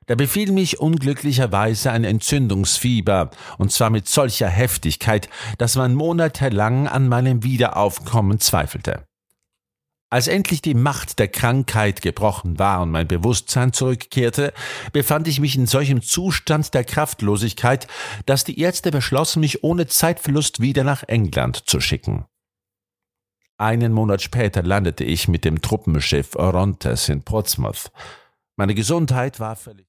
Da befiel mich unglücklicherweise ein Entzündungsfieber, und zwar mit solcher Heftigkeit, dass man monatelang an meinem Wiederaufkommen zweifelte. Als endlich die Macht der Krankheit gebrochen war und mein Bewusstsein zurückkehrte, befand ich mich in solchem Zustand der Kraftlosigkeit, dass die Ärzte beschlossen, mich ohne Zeitverlust wieder nach England zu schicken. Einen Monat später landete ich mit dem Truppenschiff Orontes in Portsmouth. Meine Gesundheit war völlig